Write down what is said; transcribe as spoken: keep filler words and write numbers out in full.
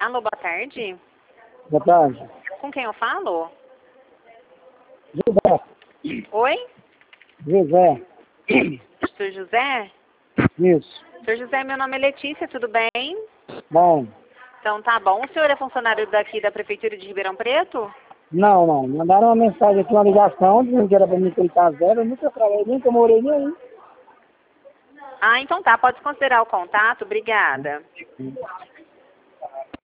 Alô, boa tarde. Boa tarde. Com quem eu falo? José. Oi? José. Senhor José? Isso. Senhor José, meu nome é Letícia, tudo bem? Bom. Então tá bom. O senhor é funcionário daqui da Prefeitura de Ribeirão Preto? Não, não. Mandaram uma mensagem aqui, uma ligação, dizendo que era pra mim clicar zero. Eu nunca trabalhei, nunca morei nem aí. Ah, então tá. Pode considerar o contato. Obrigada.